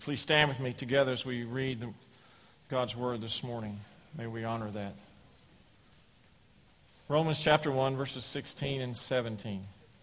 Please stand with me together as we read God's Word this morning. May we honor that. Romans chapter 1, verses 16 and 17.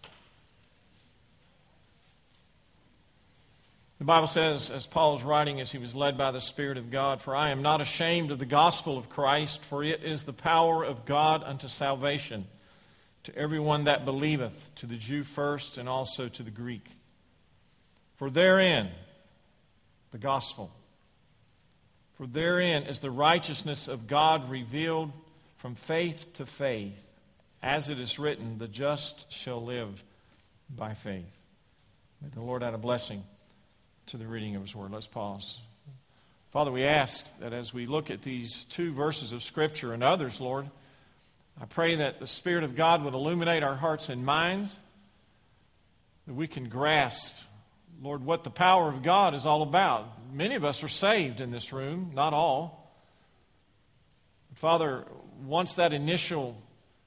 The Bible says, as Paul is writing as he was led by the Spirit of God, "For I am not ashamed of the gospel of Christ, for it is the power of God unto salvation, to everyone that believeth, to the Jew first, and also to the Greek. For therein," the gospel, "for therein is the righteousness of God revealed from faith to faith, as it is written, the just shall live by faith." May the Lord add a blessing to the reading of His Word. Let's pause. Father, we ask that as we look at these two verses of Scripture and others, Lord, I pray that the Spirit of God would illuminate our hearts and minds, that we can grasp, Lord, what the power of God is all about. Many of us are saved in this room, not all. Father, once that initial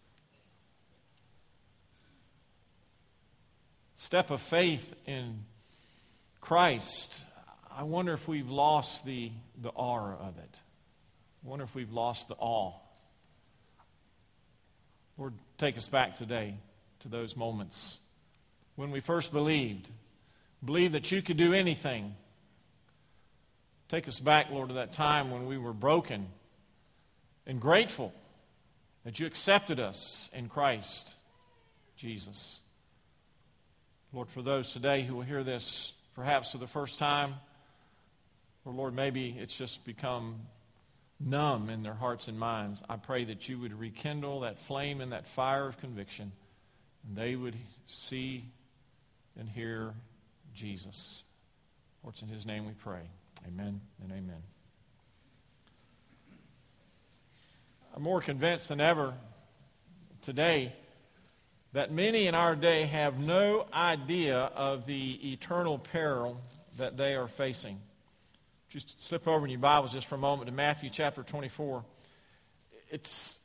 step of faith in Christ, I wonder if we've lost the awe of it. I wonder if we've lost the awe. Lord, take us back today to those moments when we first believed that you could do anything. Take us back, Lord, to that time when we were broken and grateful that you accepted us in Christ Jesus. Lord, for those today who will hear this perhaps for the first time, or Lord, maybe it's just become numb in their hearts and minds, I pray that you would rekindle that flame and that fire of conviction, and they would see and hear Jesus. For it's in His name we pray. Amen and amen. I'm more convinced than ever today that many in our day have no idea of the eternal peril that they are facing. Just slip over in your Bibles just for a moment to Matthew chapter 24. It's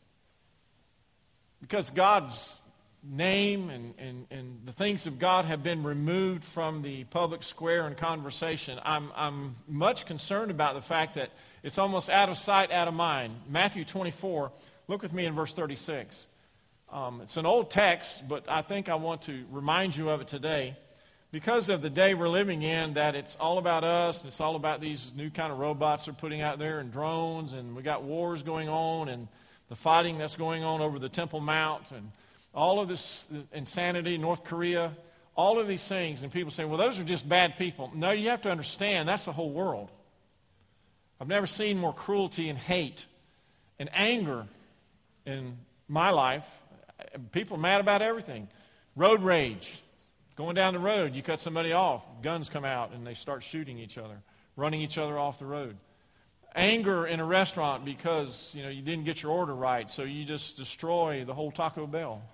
because God's name and the things of God have been removed from the public square and conversation. I'm much concerned about the fact that it's almost out of sight, out of mind. Matthew 24, look with me in verse 36. It's an old text, but I think I want to remind you of it today because of the day we're living in, that it's all about us, and it's all about these new kind of robots they're putting out there and drones, and we got wars going on and the fighting that's going on over the Temple Mount and all of this insanity, North Korea, all of these things. And people say, well, those are just bad people. No, you have to understand that's the whole world. I've never seen more cruelty and hate and anger in my life. People are mad about everything. Road rage. Going down the road, you cut somebody off, guns come out, and they start shooting each other, running each other off the road. Anger in a restaurant because you didn't get your order right, so you just destroy the whole Taco Bell.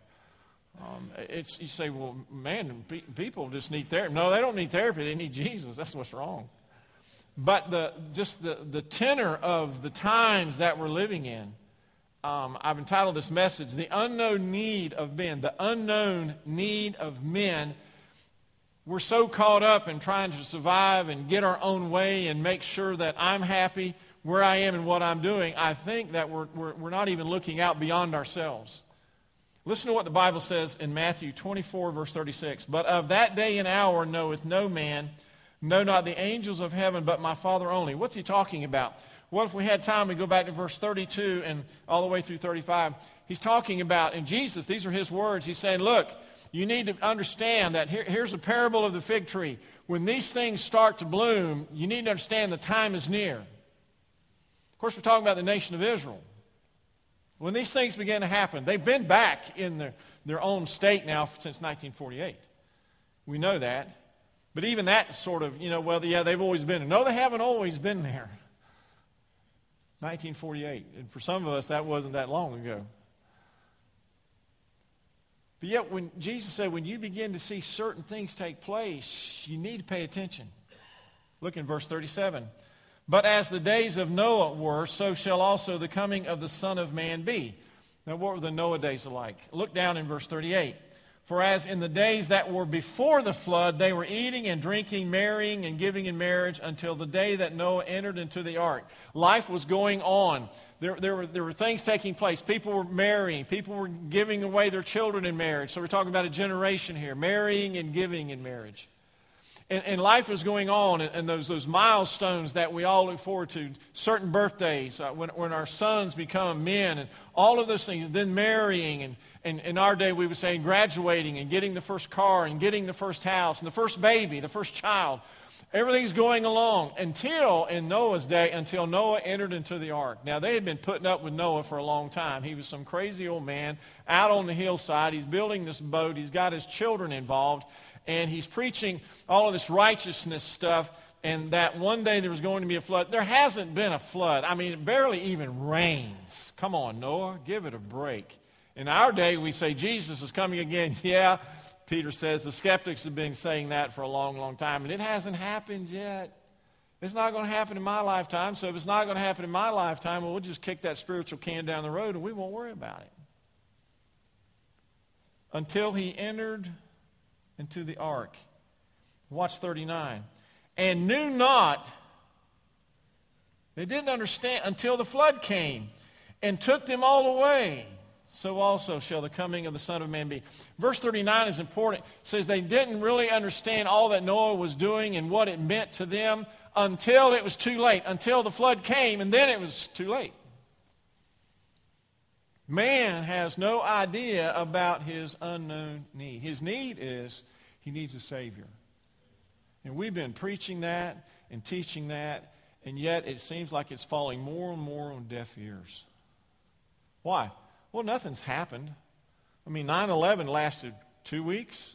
You say, well, man, people just need therapy. No, they don't need therapy. They need Jesus. That's what's wrong. But the tenor of the times that we're living in, I've entitled this message, The Unknown Need of Men. The unknown need of men. We're so caught up in trying to survive and get our own way and make sure that I'm happy where I am and what I'm doing. I think that we're not even looking out beyond ourselves. Listen to what the Bible says in Matthew 24, verse 36. "But of that day and hour knoweth no man, no, not the angels of heaven, but my Father only." What's he talking about? Well, if we had time, we go back to verse 32 and all the way through 35. He's talking about, and Jesus, these are his words. He's saying, look, you need to understand that here's a parable of the fig tree. When these things start to bloom, you need to understand the time is near. Of course, we're talking about the nation of Israel. When these things begin to happen, they've been back in their own state now since 1948. We know that. But even that sort of, they've always been there. No, they haven't always been there. 1948. And for some of us, that wasn't that long ago. But yet, when Jesus said, when you begin to see certain things take place, you need to pay attention. Look in verse 37. "But as the days of Noah were, so shall also the coming of the Son of Man be." Now, what were the Noah days like? Look down in verse 38. For as in the days that were before the flood, they were eating and drinking, marrying and giving in marriage until the day that Noah entered into the ark. Life was going on. There were things taking place. People were marrying. People were giving away their children in marriage. So we're talking about a generation here, marrying and giving in marriage. And life was going on, and those milestones that we all look forward to, certain birthdays, when our sons become men, and all of those things, then marrying, and in our day we would say graduating and getting the first car and getting the first house and the first baby, the first child. Everything's going along until, in Noah's day, until Noah entered into the ark. Now, they had been putting up with Noah for a long time. He was some crazy old man out on the hillside. He's building this boat. He's got his children involved. And he's preaching all of this righteousness stuff, and that one day there was going to be a flood. There hasn't been a flood. I mean, it barely even rains. Come on, Noah, give it a break. In our day, we say Jesus is coming again. Yeah, Peter says the skeptics have been saying that for a long, long time, and it hasn't happened yet. It's not going to happen in my lifetime, so if it's not going to happen in my lifetime, well, we'll just kick that spiritual can down the road, and we won't worry about it. Until he entered into the ark. Watch 39. And knew not, they didn't understand until the flood came and took them all away. So also shall the coming of the Son of Man be. Verse 39 is important. It says they didn't really understand all that Noah was doing and what it meant to them until it was too late, until the flood came, and then it was too late. Man has no idea about his unknown need. His need is he needs a Savior. And we've been preaching that and teaching that, and yet it seems like it's falling more and more on deaf ears. Why? Well, nothing's happened. I mean, 9/11 lasted 2 weeks.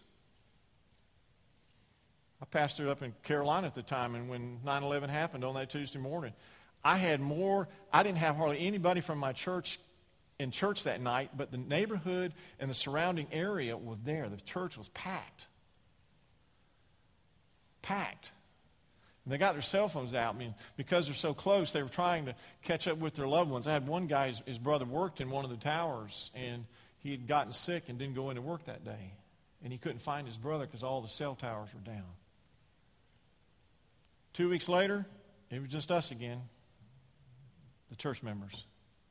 I pastored up in Carolina at the time, and when 9/11 happened on that Tuesday morning, I didn't have hardly anybody from my church in church that night, but the neighborhood and the surrounding area was there. The church was packed. Packed. And they got their cell phones out. I mean, because they're so close, they were trying to catch up with their loved ones. I had one guy, his brother worked in one of the towers, and he had gotten sick and didn't go into work that day. And he couldn't find his brother because all the cell towers were down. 2 weeks later, it was just us again, the church members.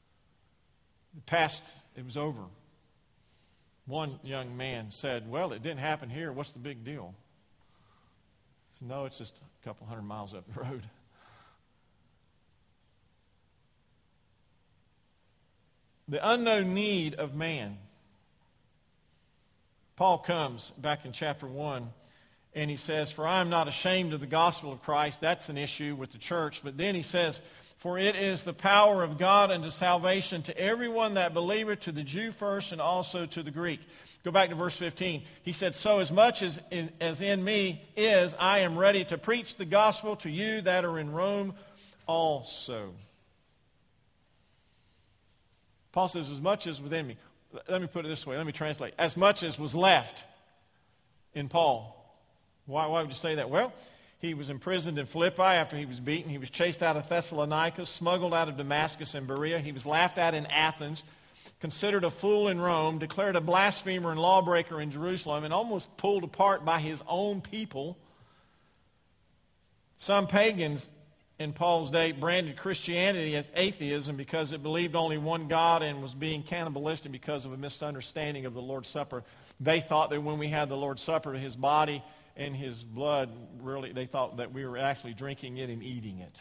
It was over. One young man said, well, it didn't happen here. What's the big deal? I said, no, it's just a couple 100 miles up the road. The unknown need of man. Paul comes back in chapter 1, and he says, for I am not ashamed of the gospel of Christ. That's an issue with the church. But then he says, for it is the power of God unto salvation to everyone that believeth, to the Jew first and also to the Greek. Go back to verse 15. He said, so as much as in me is, I am ready to preach the gospel to you that are in Rome also. Paul says, as much as within me. Let me put it this way. Let me translate. As much as was left in Paul. Why would you say that? Well, he was imprisoned in Philippi after he was beaten. He was chased out of Thessalonica, smuggled out of Damascus and Berea. He was laughed at in Athens, considered a fool in Rome, declared a blasphemer and lawbreaker in Jerusalem, and almost pulled apart by his own people. Some pagans in Paul's day branded Christianity as atheism because it believed only one God and was being cannibalistic because of a misunderstanding of the Lord's Supper. They thought that when we had the Lord's Supper, his body and his blood, really, they thought that we were actually drinking it and eating it.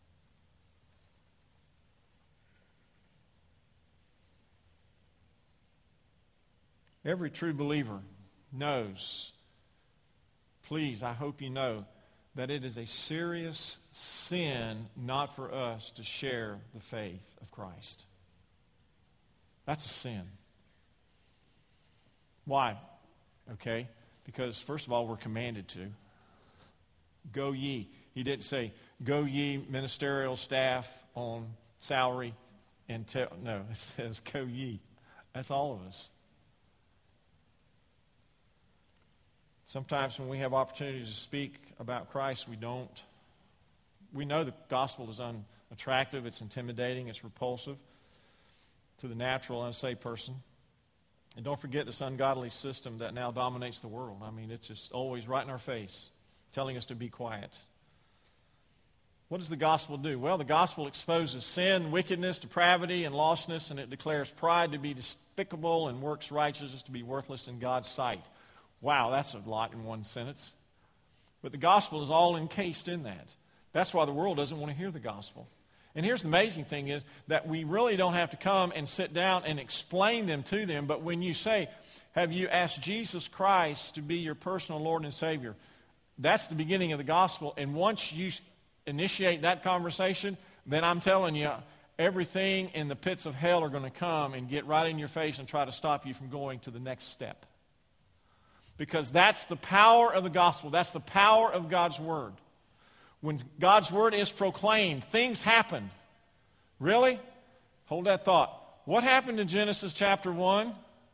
Every true believer knows, please, I hope you know, that it is a serious sin not for us to share the faith of Christ. That's a sin. Why? Okay, because first of all, we're commanded to. Go ye. He didn't say, go ye ministerial staff on salary and tell. No, it says, go ye. That's all of us. Sometimes when we have opportunities to speak about Christ, we don't. We know the gospel is unattractive, it's intimidating, it's repulsive to the natural, unsaved person. And don't forget this ungodly system that now dominates the world. I mean, it's just always right in our face, telling us to be quiet. What does the gospel do? Well, the gospel exposes sin, wickedness, depravity, and lostness, and it declares pride to be despicable and works righteousness to be worthless in God's sight. Wow, that's a lot in one sentence. But the gospel is all encased in that. That's why the world doesn't want to hear the gospel. And here's the amazing thing is that we really don't have to come and sit down and explain them to them. But when you say, have you asked Jesus Christ to be your personal Lord and Savior? That's the beginning of the gospel. And once you initiate that conversation, then I'm telling you, everything in the pits of hell are going to come and get right in your face and try to stop you from going to the next step. Because that's the power of the gospel. That's the power of God's word. When God's word is proclaimed, things happen. Really? Hold that thought. What happened in Genesis chapter 1?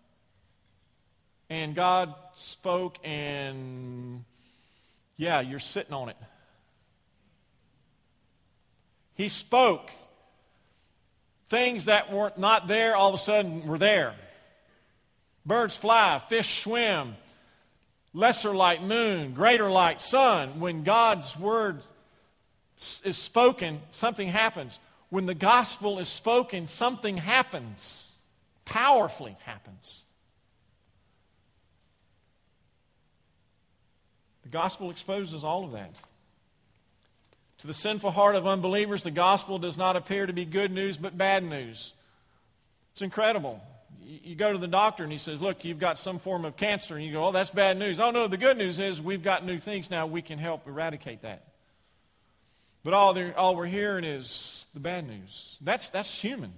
And God spoke and, yeah, you're sitting on it. He spoke. Things that were not there all of a sudden were there. Birds fly, fish swim, lesser light moon, greater light sun. When God's word is spoken, something happens. When the gospel is spoken, something happens. Powerfully happens. The gospel exposes all of that. To the sinful heart of unbelievers, the gospel does not appear to be good news but bad news. It's incredible. You go to the doctor and he says, look, you've got some form of cancer. And you go, oh, that's bad news. Oh, no, the good news is we've got new things now. We can help eradicate that. But all we're hearing is the bad news. That's human.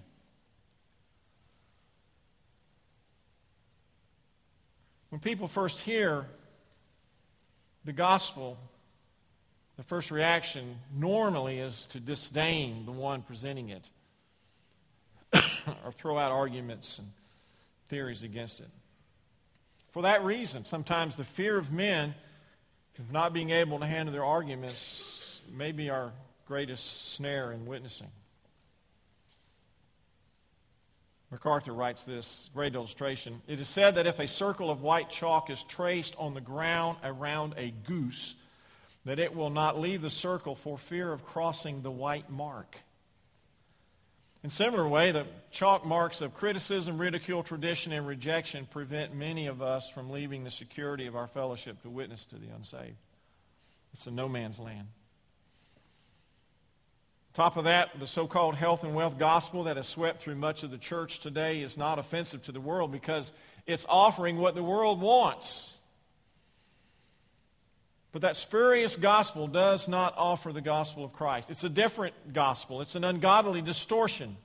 When people first hear the gospel, the first reaction normally is to disdain the one presenting it or throw out arguments and theories against it. For that reason, sometimes the fear of men of not being able to handle their arguments may be our greatest snare in witnessing. MacArthur writes this great illustration. It is said that if a circle of white chalk is traced on the ground around a goose, that it will not leave the circle for fear of crossing the white mark. In similar way, the chalk marks of criticism, ridicule, tradition, and rejection prevent many of us from leaving the security of our fellowship to witness to the unsaved. It's a no man's land. Top of that, the so-called health and wealth gospel that has swept through much of the church today is not offensive to the world because it's offering what the world wants. But that spurious gospel does not offer the gospel of Christ. It's a different gospel. It's an ungodly distortion.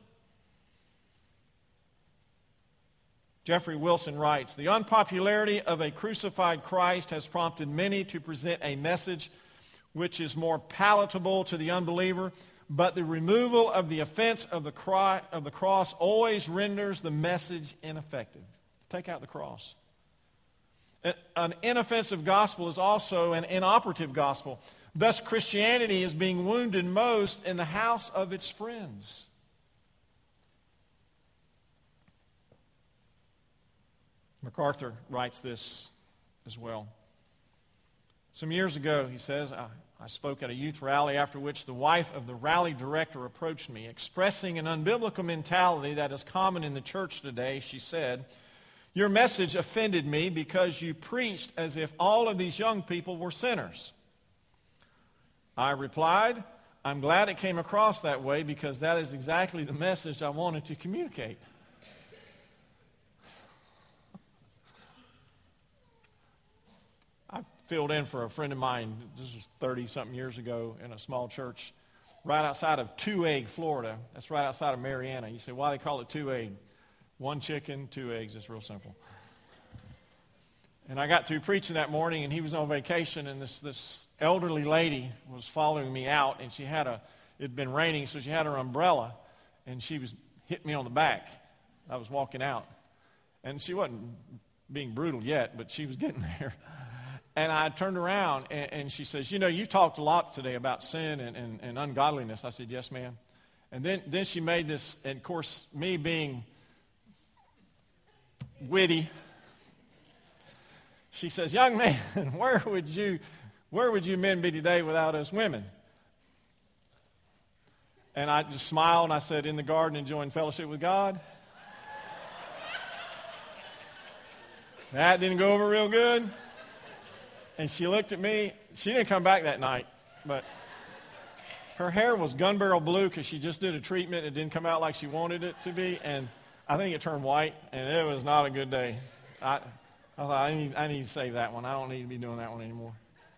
Jeffrey Wilson writes, the unpopularity of a crucified Christ has prompted many to present a message which is more palatable to the unbeliever, but the removal of the offense of the cross always renders the message ineffective. Take out the cross. An inoffensive gospel is also an inoperative gospel. Thus, Christianity is being wounded most in the house of its friends. MacArthur writes this as well. Some years ago, he says, I spoke at a youth rally after which the wife of the rally director approached me. Expressing an unbiblical mentality that is common in the church today, she said, your message offended me because you preached as if all of these young people were sinners. I replied, I'm glad it came across that way because that is exactly the message I wanted to communicate. I filled in for a friend of mine, this was 30-something years ago, in a small church right outside of Two Egg, Florida. That's right outside of Marianna. You say, why do they call it Two Egg? One chicken, two eggs. It's real simple. And I got through preaching that morning, and he was on vacation, and this elderly lady was following me out, and it'd been raining, so she had her umbrella, and she was hitting me on the back. I was walking out. And she wasn't being brutal yet, but she was getting there. And I turned around, and she says, you talked a lot today about sin and ungodliness. I said, yes, ma'am. And then she made this, and of course, me being witty. She says, young man, where would you men be today without us women? And I just smiled and I said, in the garden enjoying fellowship with God. That didn't go over real good. And she looked at me. She didn't come back that night, but her hair was gun barrel blue because she just did a treatment. It didn't come out like she wanted it to be, and I think it turned white, and it was not a good day. I thought, I need to save that one. I don't need to be doing that one anymore.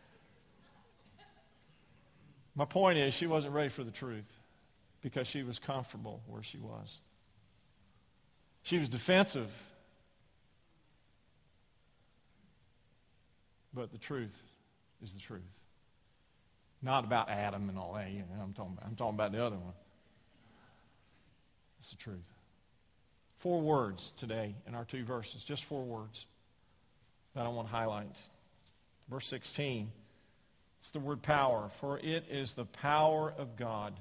My point is, she wasn't ready for the truth because she was comfortable where she was. She was defensive. But the truth is the truth. Not about Adam and all that. I'm talking about the other one. It's the truth. 4 words today in our 2 verses. Just 4 words that I want to highlight. Verse 16. It's the word power. For it is the power of God.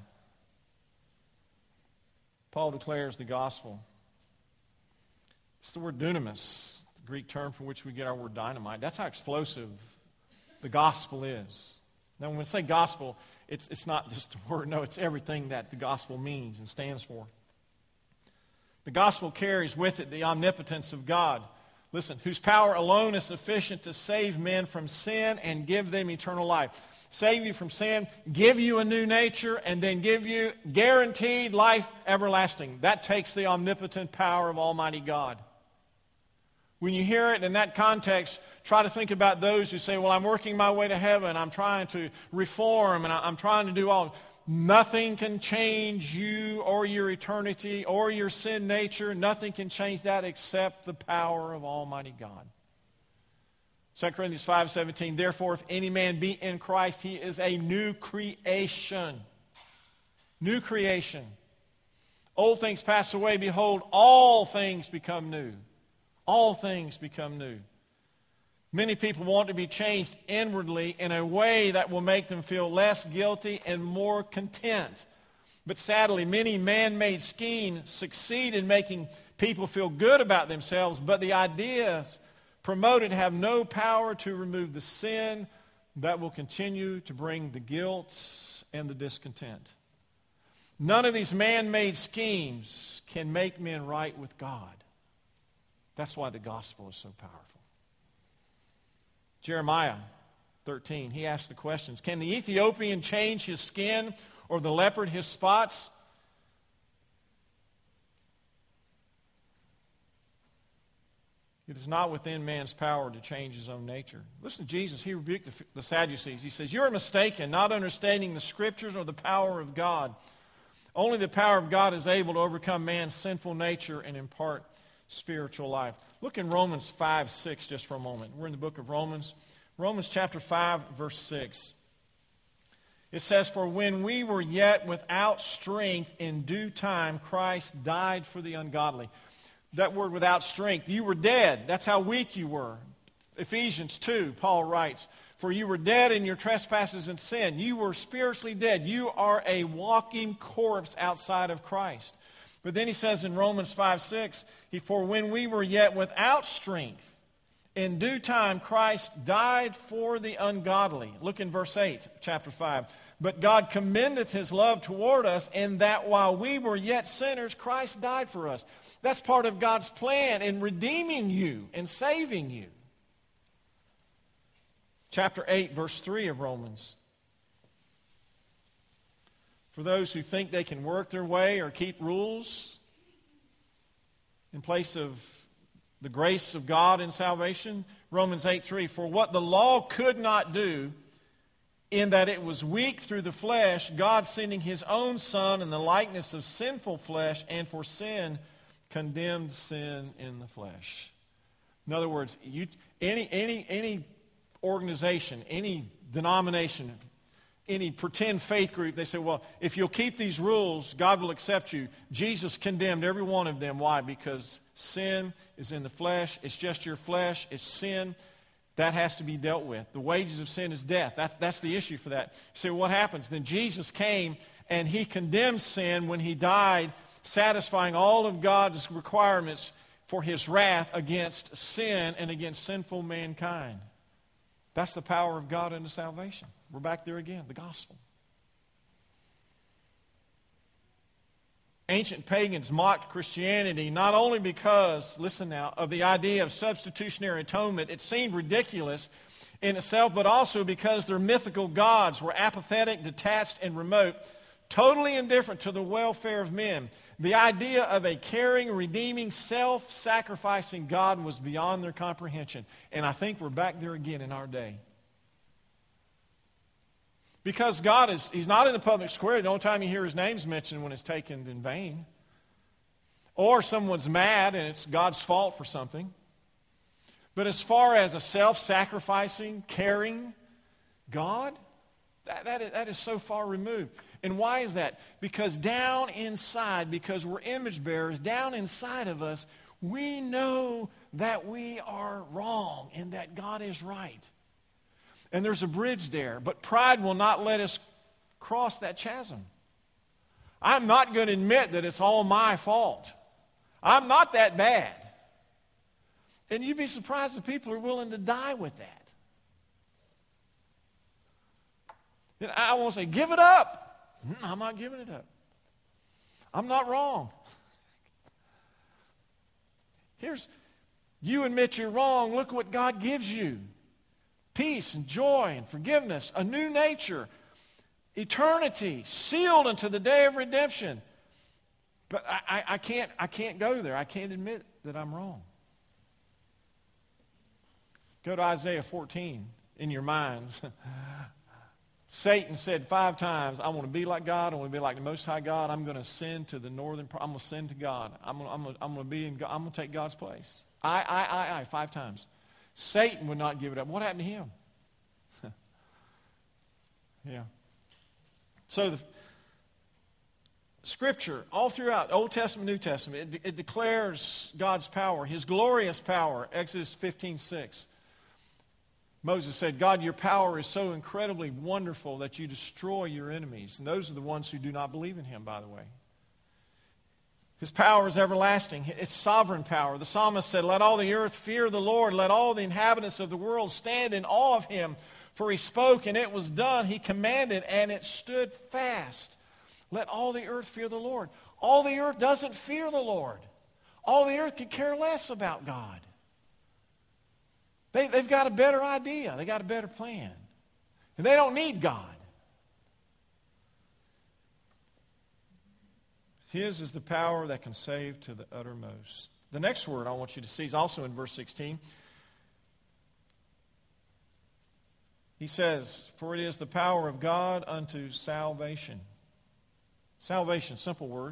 Paul declares the gospel. It's the word dunamis, the Greek term from which we get our word dynamite. That's how explosive the gospel is. Now, when we say gospel, it's not just a word. No, it's everything that the gospel means and stands for. The gospel carries with it the omnipotence of God. Listen, whose power alone is sufficient to save men from sin and give them eternal life. Save you from sin, give you a new nature, and then give you guaranteed life everlasting. That takes the omnipotent power of Almighty God. When you hear it in that context, try to think about those who say, well, I'm working my way to heaven. I'm trying to reform, and I'm trying to do all. Nothing can change you or your eternity or your sin nature. Nothing can change that except the power of Almighty God. 2 Corinthians 5:17, therefore, if any man be in Christ, he is a new creation. New creation. Old things pass away. Behold, all things become new. All things become new. Many people want to be changed inwardly in a way that will make them feel less guilty and more content. But sadly, many man-made schemes succeed in making people feel good about themselves, but the ideas promoted have no power to remove the sin that will continue to bring the guilt and the discontent. None of these man-made schemes can make men right with God. That's why the gospel is so powerful. Jeremiah 13, he asked the questions. Can the Ethiopian change his skin or the leopard his spots? It is not within man's power to change his own nature. Listen to Jesus. He rebuked the Sadducees. He says, you're mistaken, not understanding the Scriptures or the power of God. Only the power of God is able to overcome man's sinful nature and impart spiritual life. Look in Romans 5:6 just for a moment. We're in the book of Romans. Romans chapter 5, verse 6. It says, for when we were yet without strength, in due time Christ died for the ungodly. That word without strength, you were dead. That's how weak you were. Ephesians 2, Paul writes, for you were dead in your trespasses and sin. You were spiritually dead. You are a walking corpse outside of Christ. But then he says in Romans 5:6, for when we were yet without strength, in due time Christ died for the ungodly. Look in verse 8, chapter 5. But God commendeth his love toward us in that while we were yet sinners, Christ died for us. That's part of God's plan in redeeming you and saving you. Chapter 8, verse 3 of Romans. For those who think they can work their way or keep rules in place of the grace of God in salvation, Romans 8:3, for what the law could not do, in that it was weak through the flesh, God sending his own Son in the likeness of sinful flesh, and for sin, condemned sin in the flesh. In other words, any organization, any denomination, any pretend faith group, they say, well, if you'll keep these rules, God will accept you. Jesus condemned every one of them. Why? Because sin is in the flesh. It's just your flesh. It's sin. That has to be dealt with. The wages of sin is death. That's the issue for that. You say, well, what happens? Then Jesus came and he condemned sin when he died, satisfying all of God's requirements for his wrath against sin and against sinful mankind. That's the power of God unto salvation. We're back there again, the gospel. Ancient pagans mocked Christianity not only because, listen now, of the idea of substitutionary atonement. It seemed ridiculous in itself, but also because their mythical gods were apathetic, detached, and remote, totally indifferent to the welfare of men. The idea of a caring, redeeming, self-sacrificing God was beyond their comprehension. And I think we're back there again in our day. Because God he's not in the public square. The only time you hear his name's mentioned when it's taken in vain. Or someone's mad and it's God's fault for something. But as far as a self-sacrificing, caring God, that is so far removed. And why is that? Because down inside, because we're image bearers, down inside of us, we know that we are wrong and that God is right. And there's a bridge there. But pride will not let us cross that chasm. I'm not going to admit that it's all my fault. I'm not that bad. And you'd be surprised if people are willing to die with that. And I won't say, give it up. I'm not giving it up. I'm not wrong. You admit you're wrong. Look what God gives you. Peace and joy and forgiveness, a new nature, eternity, sealed unto the day of redemption. But I can't go there. I can't admit that I'm wrong. Go to Isaiah 14 in your minds. Satan said 5 times, I want to be like God. I want to be like the Most High God. I'm going to send to the northern part. I'm going to send to God. I'm going to be in God. I'm going to take God's place. I, 5 times. Satan would not give it up. What happened to him? Yeah. So the Scripture, all throughout, Old Testament, New Testament, it declares God's power, his glorious power. Exodus 15:6. Moses said, God, your power is so incredibly wonderful that you destroy your enemies. And those are the ones who do not believe in him, by the way. His power is everlasting. It's sovereign power. The psalmist said, let all the earth fear the Lord. Let all the inhabitants of the world stand in awe of him. For he spoke, and it was done. He commanded, and it stood fast. Let all the earth fear the Lord. All the earth doesn't fear the Lord. All the earth could care less about God. They've got a better idea. They got a better plan. And they don't need God. His is the power that can save to the uttermost. The next word I want you to see is also in verse 16. He says, for it is the power of God unto salvation. Salvation, simple word.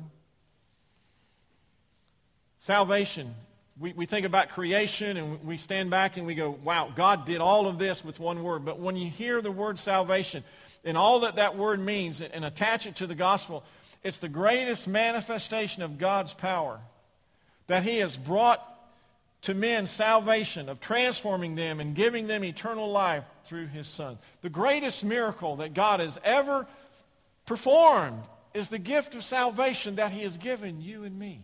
Salvation. We think about creation and we stand back and we go, wow, God did all of this with one word. But when you hear the word salvation and all that word means and attach it to the gospel, it's the greatest manifestation of God's power that he has brought to men salvation, of transforming them and giving them eternal life through his Son. The greatest miracle that God has ever performed is the gift of salvation that he has given you and me.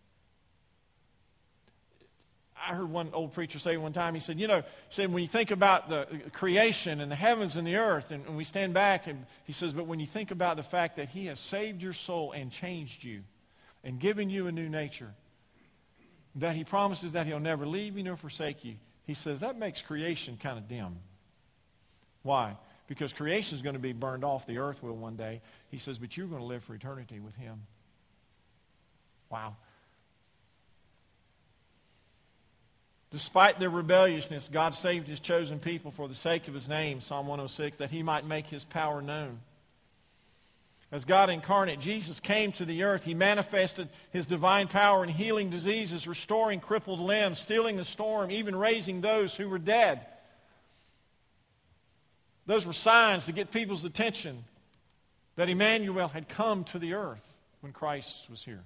I heard one old preacher say one time, he said, when you think about the creation and the heavens and the earth, and we stand back, and he says, but when you think about the fact that he has saved your soul and changed you and given you a new nature, that he promises that he'll never leave you nor forsake you, he says that makes creation kind of dim. Why? Because creation is going to be burned off. The earth will one day. He says, but you're going to live for eternity with him. Wow. Despite their rebelliousness, God saved his chosen people for the sake of his name, Psalm 106, that he might make his power known. As God incarnate, Jesus came to the earth. He manifested his divine power in healing diseases, restoring crippled limbs, stilling the storm, even raising those who were dead. Those were signs to get people's attention that Emmanuel had come to the earth when Christ was here.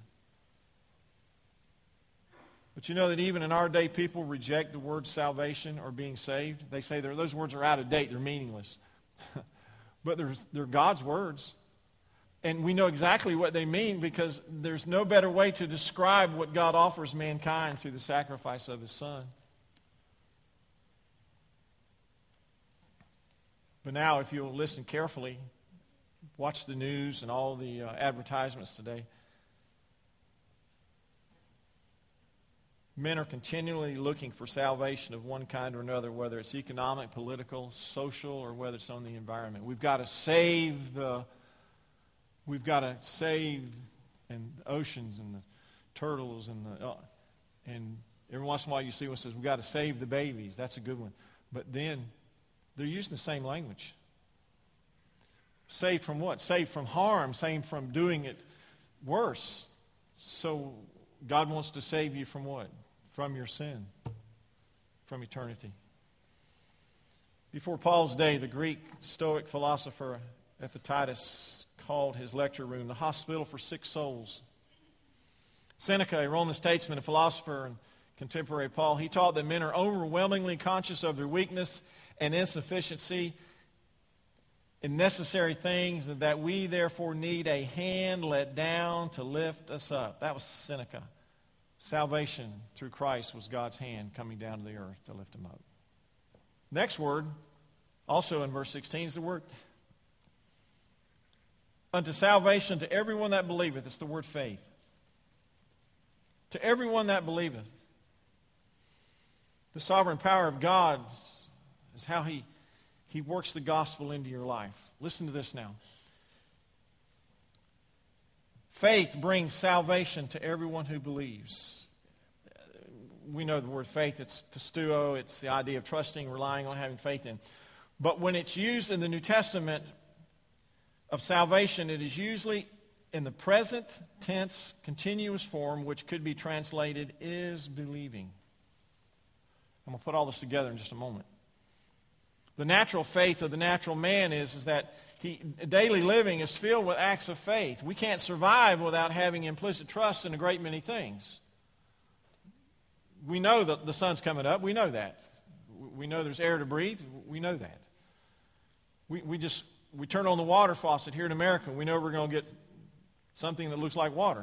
But you know that even in our day, people reject the word salvation or being saved. They say those words are out of date. They're meaningless. But they're God's words. And we know exactly what they mean because there's no better way to describe what God offers mankind through the sacrifice of his Son. But now, if you'll listen carefully, watch the news and all the advertisements today, men are continually looking for salvation of one kind or another, whether it's economic, political, social, or whether it's on the environment. We've got to save and the oceans and the turtles and every once in a while you see one says, we've got to save the babies. That's a good one. But then they're using the same language. Saved from what? Saved from harm, saved from doing it worse. So God wants to save you from what? From your sin, from eternity. Before Paul's day, the Greek Stoic philosopher Epictetus called his lecture room the hospital for sick souls. Seneca, a Roman statesman and philosopher and contemporary Paul, he taught that men are overwhelmingly conscious of their weakness and insufficiency in necessary things, and that we therefore need a hand let down to lift us up. That was Seneca. Salvation through Christ was God's hand coming down to the earth to lift him up. Next word, also in verse 16, is the word unto salvation to everyone that believeth. It's the word faith. To everyone that believeth. The sovereign power of God is how he works the gospel into your life. Listen to this now. Faith brings salvation to everyone who believes. We know the word faith. It's pisteuo. It's the idea of trusting, relying on, having faith in. But when it's used in the New Testament of salvation, it is usually in the present tense continuous form, which could be translated is believing. I'm going to put all this together in just a moment. The natural faith of the natural man is that daily living is filled with acts of faith. We can't survive without having implicit trust in a great many things. We know that the sun's coming up. We know that. We know there's air to breathe. We know that. We turn on the water faucet here in America. We know we're going to get something that looks like water.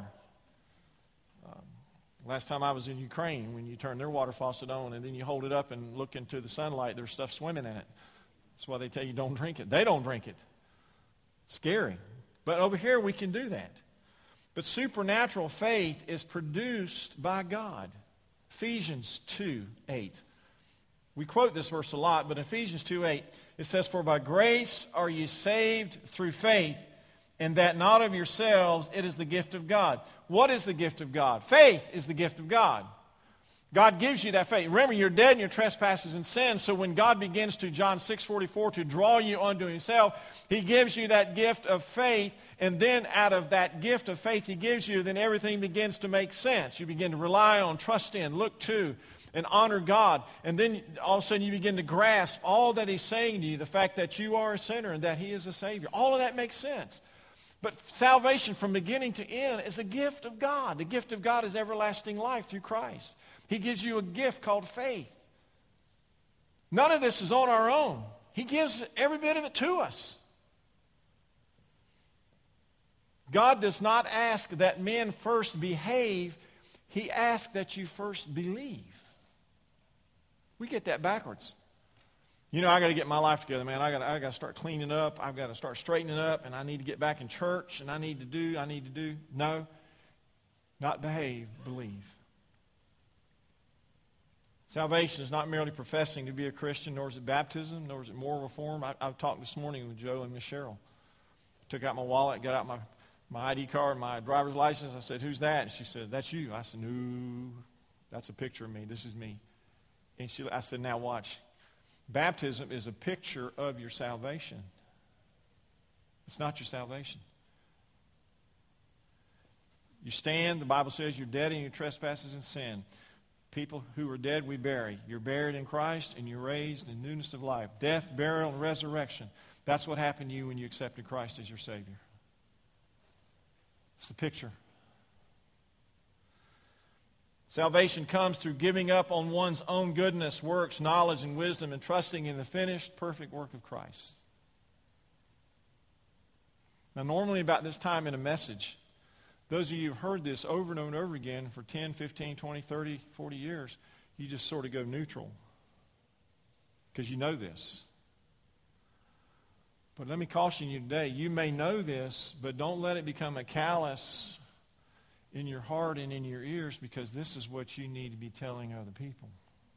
Last time I was in Ukraine, when you turn their water faucet on and then you hold it up and look into the sunlight, there's stuff swimming in it. That's why they tell you don't drink it. They don't drink it. Scary. But over here we can do that. But supernatural faith is produced by God. Ephesians 2:8. We quote this verse a lot, but Ephesians 2:8, it says, for by grace are you saved through faith, and that not of yourselves, it is the gift of God. What is the gift of God? Faith is the gift of God. God gives you that faith. Remember, you're dead in your trespasses and sins, so when God begins to, John 6:44, to draw you unto himself, he gives you that gift of faith, and then out of that gift of faith he gives you, then everything begins to make sense. You begin to rely on, trust in, look to, and honor God. And then all of a sudden you begin to grasp all that he's saying to you, the fact that you are a sinner and that he is a Savior. All of that makes sense. But salvation from beginning to end is a gift of God. The gift of God is everlasting life through Christ. He gives you a gift called faith. None of this is on our own. He gives every bit of it to us. God does not ask that men first behave. He asks that you first believe. We get that backwards. You know, I got to get my life together, man. I got to start cleaning up. I've got to start straightening up, and I need to get back in church, and I need to do. No, not behave, believe. Salvation is not merely professing to be a Christian, nor is it baptism, nor is it moral reform. I've talked this morning with Joe and Miss Cheryl. Took out my wallet, got out my ID card, my driver's license. I said, who's that? And she said, that's you. I said, no, that's a picture of me. This is me. And I said, now watch. Baptism is a picture of your salvation. It's not your salvation. You stand, the Bible says you're dead in your trespasses and sin. People who are dead we bury. You're buried in Christ and you're raised in newness of life. Death, burial, and resurrection. That's what happened to you when you accepted Christ as your Savior. It's the picture. Salvation comes through giving up on one's own goodness, works, knowledge, and wisdom, and trusting in the finished, perfect work of Christ. Now, normally about this time in a message, those of you who've heard this over and over and over again for 10, 15, 20, 30, 40 years, you just sort of go neutral because you know this. But let me caution you today, you may know this, but don't let it become a callous in your heart and in your ears, because this is what you need to be telling other people.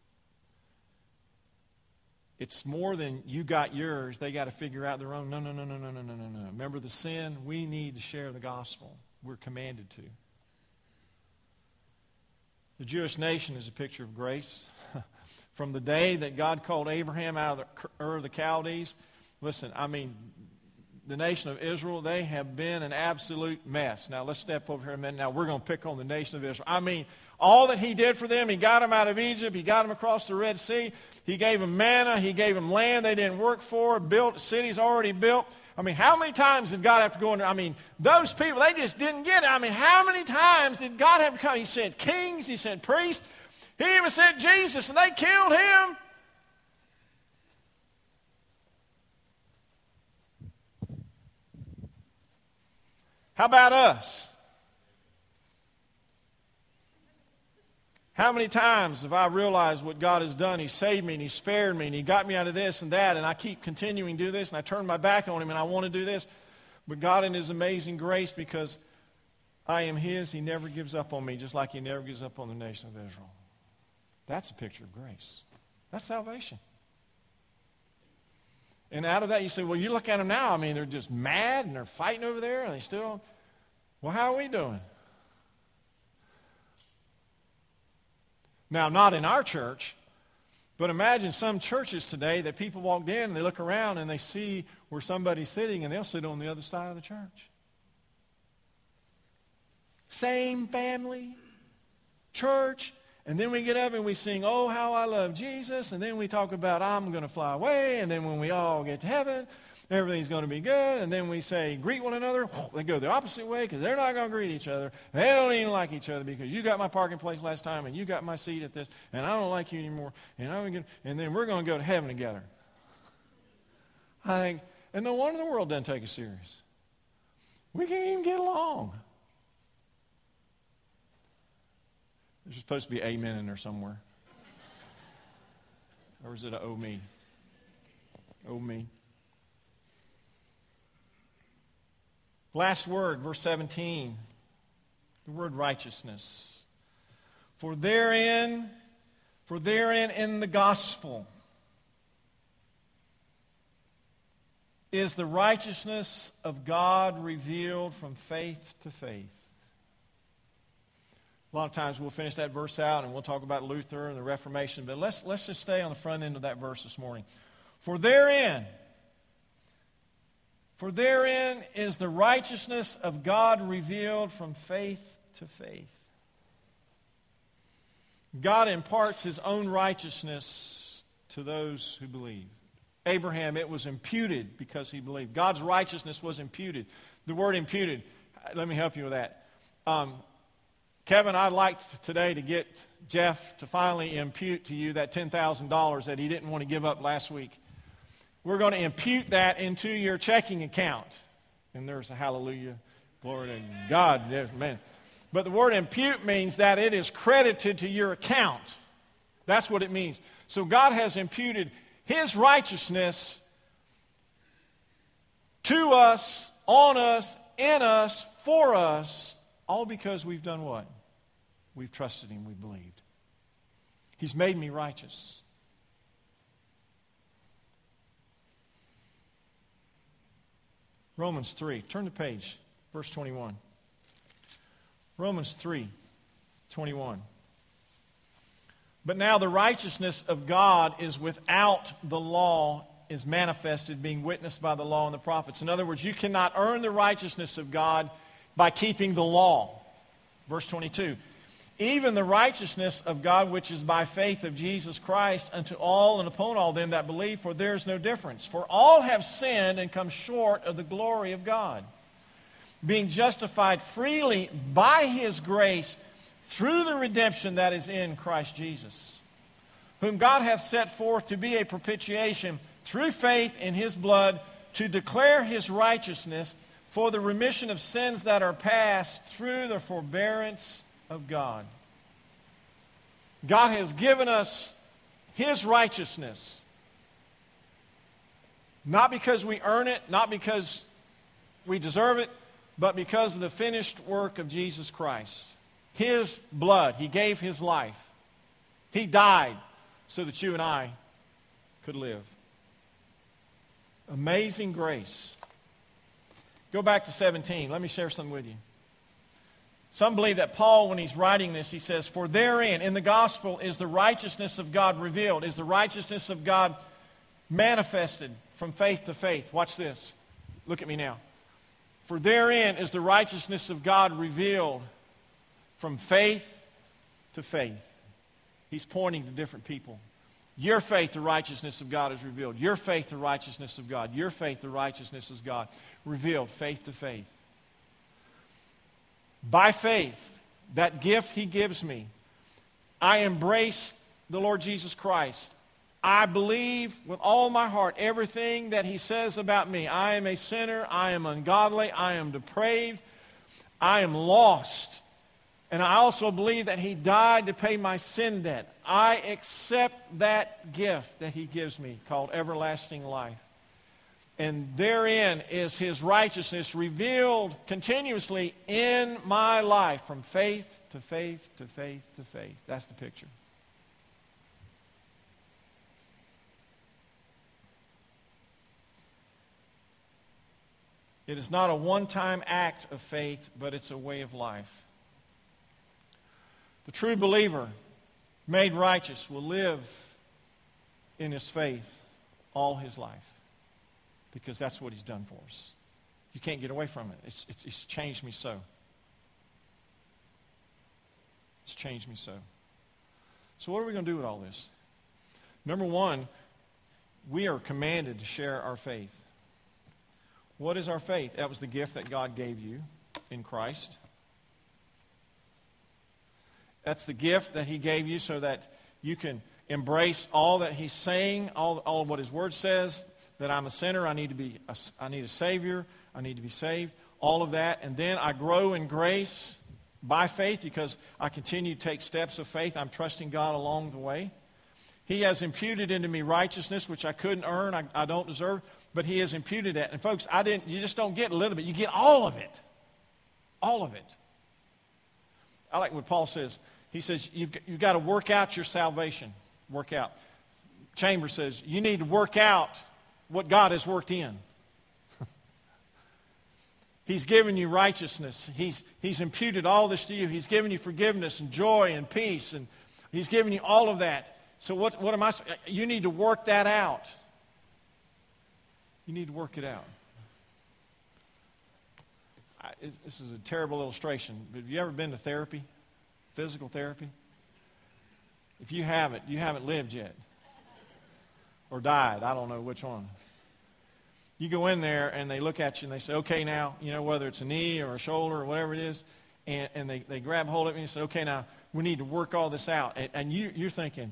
It's more than you got yours, they got to figure out their own. No. Remember the sin? We need to share the gospel. We're commanded to. The Jewish nation is a picture of grace. From the day that God called Abraham out of Ur of the Chaldees, listen, I mean, the nation of Israel, they have been an absolute mess. Now, let's step over here a minute. Now, we're going to pick on the nation of Israel. I mean, all that he did for them, he got them out of Egypt. He got them across the Red Sea. He gave them manna. He gave them land they didn't work for, built cities already built. I mean, how many times did God have to go in there? I mean, those people, they just didn't get it. I mean, how many times did God have to come? He sent kings. He sent priests. He even sent Jesus, and they killed him. How about us? How many times have I realized what God has done? He saved me, and He spared me, and He got me out of this and that, and I keep continuing to do this, and I turn my back on Him, and I want to do this. But God, in His amazing grace, because I am His, He never gives up on me, just like He never gives up on the nation of Israel. That's a picture of grace. That's salvation. And out of that, you say, well, you look at them now, I mean, they're just mad, and they're fighting over there, and they still, well, how are we doing? Now, not in our church, but imagine some churches today that people walk in and they look around and they see where somebody's sitting, and they'll sit on the other side of the church. Same family, church, and then we get up and we sing, oh, how I love Jesus, and then we talk about I'm going to fly away, and then when we all get to heaven, everything's going to be good, and then we say, greet one another. They go the opposite way because they're not going to greet each other. They don't even like each other because you got my parking place last time, and you got my seat at this, and I don't like you anymore, and then we're going to go to heaven together. I think, and no wonder the world doesn't take us serious. We can't even get along. There's supposed to be amen in there somewhere. Or is it a oh me? Oh me. Last word, verse 17. The word righteousness. For therein in the gospel is the righteousness of God revealed from faith to faith. A lot of times we'll finish that verse out and we'll talk about Luther and the Reformation, but let's just stay on the front end of that verse this morning. For therein is the righteousness of God revealed from faith to faith. God imparts His own righteousness to those who believe. Abraham, it was imputed because he believed. God's righteousness was imputed. The word imputed, let me help you with that. Kevin, I'd like today to get Jeff to finally impute to you that $10,000 that he didn't want to give up last week. We're going to impute that into your checking account. And there's a hallelujah. Glory to God. Man. But the word impute means that it is credited to your account. That's what it means. So God has imputed His righteousness to us, on us, in us, for us, all because we've done what? We've trusted Him, we've believed. He's made me righteous. Romans 3. Turn the page. Verse 21. Romans 3:21. But now the righteousness of God is without the law, is manifested, being witnessed by the law and the prophets. In other words, you cannot earn the righteousness of God by keeping the law. Verse 22. Even the righteousness of God, which is by faith of Jesus Christ, unto all and upon all them that believe, for there is no difference. For all have sinned and come short of the glory of God, being justified freely by His grace through the redemption that is in Christ Jesus, whom God hath set forth to be a propitiation through faith in His blood, to declare His righteousness for the remission of sins that are past through the forbearance of God. God has given us his righteousness, not because we earn it, not because we deserve it, but because of the finished work of Jesus Christ. His blood, he gave his life. He died so that you and I could live. Amazing grace. Go back to 17. Let me share something with you. Some believe that Paul, when he's writing this, he says, for therein, in the gospel, is the righteousness of God revealed, is the righteousness of God manifested from faith to faith. Watch this. Look at me now. For therein is the righteousness of God revealed from faith to faith. He's pointing to different people. Your faith, the righteousness of God is revealed. Your faith, the righteousness of God. Your faith, the righteousness of God. Revealed faith to faith. By faith, that gift he gives me, I embrace the Lord Jesus Christ. I believe with all my heart everything that he says about me. I am a sinner. I am ungodly. I am depraved. I am lost. And I also believe that he died to pay my sin debt. I accept that gift that he gives me called everlasting life. And therein is his righteousness revealed continuously in my life from faith to faith to faith to faith. That's the picture. It is not a one-time act of faith, but it's a way of life. The true believer, made righteous, will live in his faith all his life because that's what he's done for us. You can't get away from it. It's changed me so. It's changed me so. So what are we going to do with all this? Number one, we are commanded to share our faith. What is our faith? That was the gift that God gave you in Christ. That's the gift that he gave you so that you can embrace all that he's saying, all of what his word says, that I'm a sinner, I need a Savior, I need to be saved, all of that. And then I grow in grace by faith because I continue to take steps of faith. I'm trusting God along the way. He has imputed into me righteousness, which I couldn't earn, I don't deserve, but he has imputed that. And folks, you just don't get a little bit, you get all of it. All of it. I like what Paul says. He says, you've got to work out your salvation. Work out. Chambers says, you need to work out what God has worked in. He's given you righteousness. He's imputed all this to you. He's given you forgiveness and joy and peace. And he's given you all of that. So what am I? You need to work that out. You need to work it out. This is a terrible illustration, but have you ever been to therapy? Physical therapy? If you haven't, you haven't lived yet. Or died. I don't know which one. You go in there and they look at you and they say, okay, now, whether it's a knee or a shoulder or whatever it is, and they grab hold of it and say, okay, now, we need to work all this out. And you're thinking,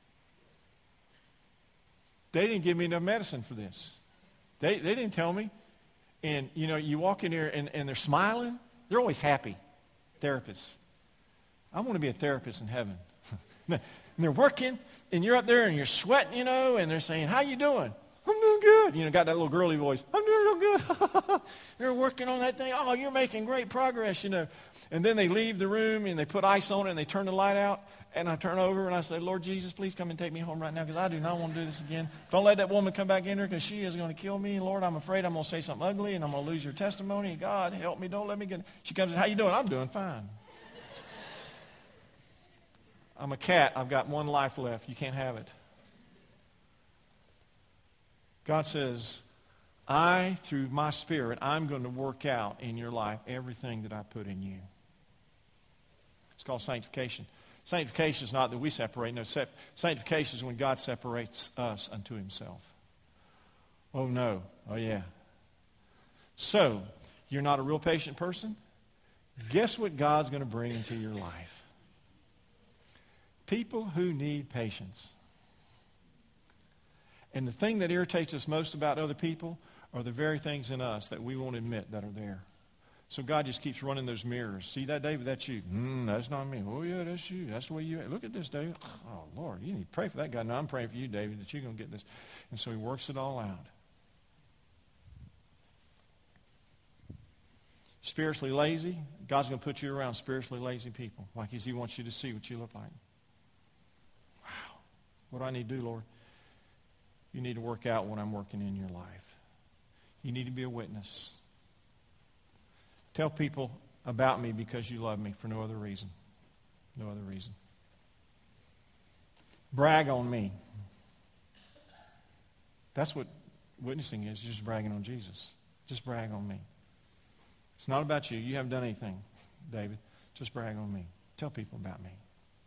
they didn't give me enough medicine for this. They didn't tell me. And, you walk in here and they're smiling. They're always happy, therapists. I want to be a therapist in heaven. And they're working, and you're up there, and you're sweating, and they're saying, how you doing? I'm doing good. Got that little girly voice. I'm doing real good. They're working on that thing. Oh, you're making great progress, And then they leave the room, and they put ice on it, and they turn the light out. And I turn over, and I say, Lord Jesus, please come and take me home right now because I do not want to do this again. Don't let that woman come back in here because she is going to kill me. And Lord, I'm afraid I'm going to say something ugly, and I'm going to lose your testimony. God, help me. Don't let me get... She comes and says, how you doing? I'm doing fine. I'm a cat. I've got one life left. You can't have it. God says, through my Spirit, I'm going to work out in your life everything that I put in you. It's called sanctification. Sanctification is not that we separate. No, sanctification is when God separates us unto himself. Oh, no. Oh, yeah. So, you're not a real patient person? Guess what God's going to bring into your life? People who need patience. And the thing that irritates us most about other people are the very things in us that we won't admit that are there. So God just keeps running those mirrors. See that, David? That's you. That's not me. Oh, yeah, that's you. That's the way you act. Look at this, David. Oh, Lord, you need to pray for that guy. No, I'm praying for you, David, that you're going to get this. And so he works it all out. Spiritually lazy, God's going to put you around spiritually lazy people, like He wants you to see what you look like. Wow. What do I need to do, Lord? You need to work out what I'm working in your life. You need to be a witness. Tell people about me because you love me for no other reason. No other reason. Brag on me. That's what witnessing is, just bragging on Jesus. Just brag on me. It's not about you. You haven't done anything, David. Just brag on me. Tell people about me.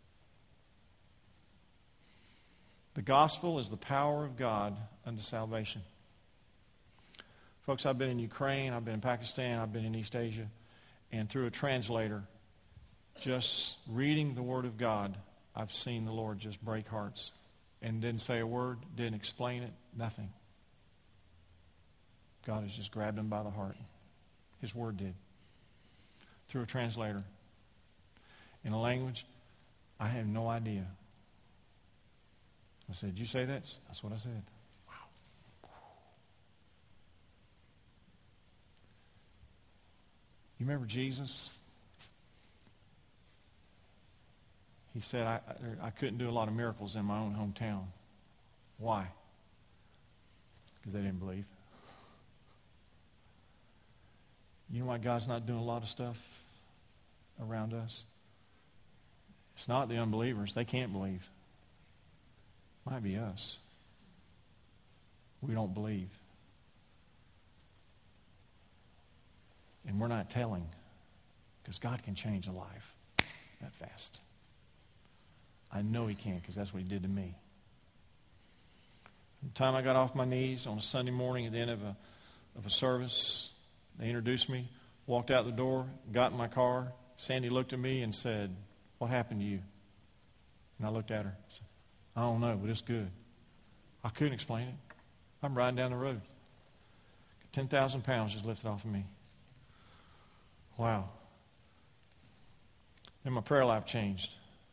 The gospel is the power of God unto salvation. Folks, I've been in Ukraine, I've been in Pakistan, I've been in East Asia, and through a translator, just reading the Word of God, I've seen the Lord just break hearts and didn't say a word, didn't explain it, nothing. God has just grabbed him by the heart. His Word did. Through a translator. In a language I have no idea. I said, "Did you say that?" That's what I said. You remember Jesus? He said, I couldn't do a lot of miracles in my own hometown. Why? Because they didn't believe. You know why God's not doing a lot of stuff around us? It's not the unbelievers. They can't believe. It might be us. We don't believe. And we're not telling, because God can change a life that fast. I know He can, because that's what He did to me. From the time I got off my knees on a Sunday morning at the end of a service, they introduced me, walked out the door, got in my car. Sandy looked at me and said, "What happened to you?" And I looked at her. I said, "I don't know, but it's good." I couldn't explain it. I'm riding down the road. 10,000 pounds just lifted off of me. Wow. Then my prayer life changed.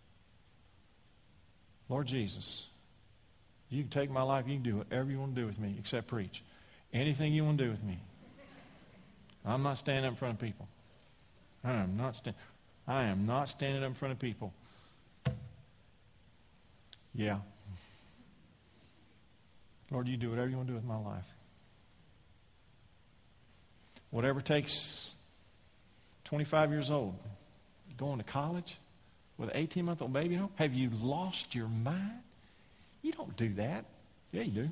Lord Jesus, you can take my life. You can do whatever you want to do with me except preach. Anything you want to do with me. I'm not standing up in front of people. I am not standing up in front of people. Yeah. Lord, you do whatever you want to do with my life. Whatever it takes. 25 years old, going to college with an 18-month-old baby home. Have you lost your mind? You don't do that. Yeah, you do.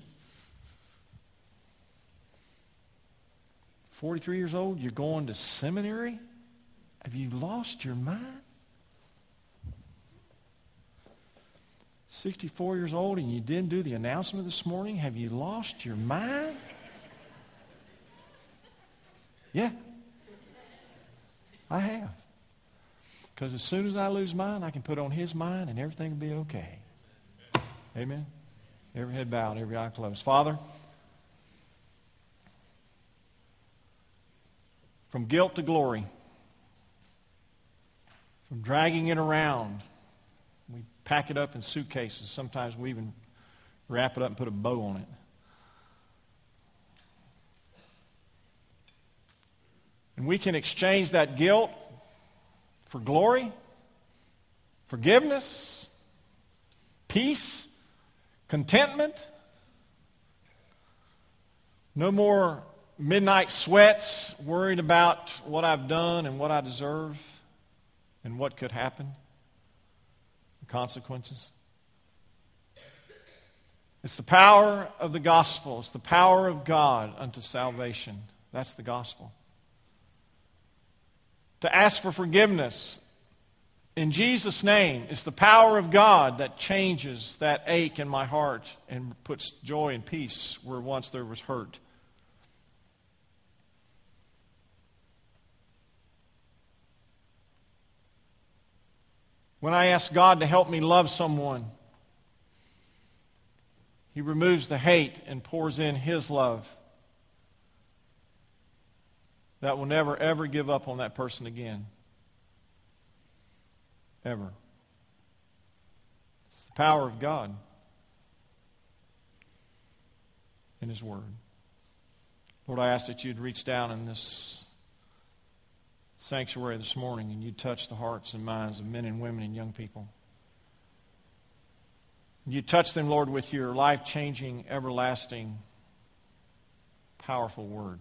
43 years old, you're going to seminary? Have you lost your mind? 64 years old and you didn't do the announcement this morning? Have you lost your mind? Yeah. I have. Because as soon as I lose mine, I can put on His mind and everything will be okay. Amen? Every head bowed, every eye closed. Father, from guilt to glory, from dragging it around, we pack it up in suitcases. Sometimes we even wrap it up and put a bow on it. And we can exchange that guilt for glory, forgiveness, peace, contentment. No more midnight sweats worried about what I've done and what I deserve and what could happen, the consequences. It's the power of the gospel. It's the power of God unto salvation. That's the gospel. To ask for forgiveness in Jesus' name. It's the power of God that changes that ache in my heart and puts joy and peace where once there was hurt. When I ask God to help me love someone, He removes the hate and pours in His love. that will never, ever give up on that person again. Ever. It's the power of God in His Word. Lord, I ask that you'd reach down in this sanctuary this morning and you'd touch the hearts and minds of men and women and young people. You touch them, Lord, with your life-changing, everlasting, powerful Word.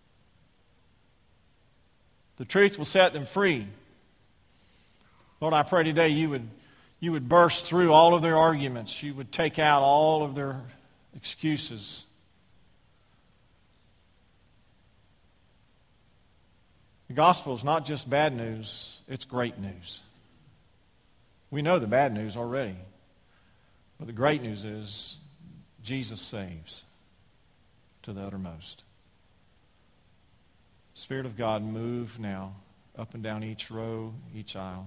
The truth will set them free. Lord, I pray today you would burst through all of their arguments. You would take out all of their excuses. The gospel is not just bad news, it's great news. We know the bad news already. But the great news is Jesus saves to the uttermost. Spirit of God, move now up and down each row, each aisle.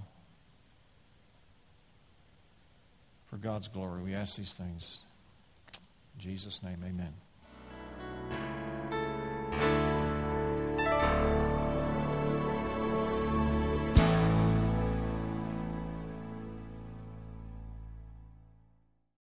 For God's glory, we ask these things. In Jesus' name, amen.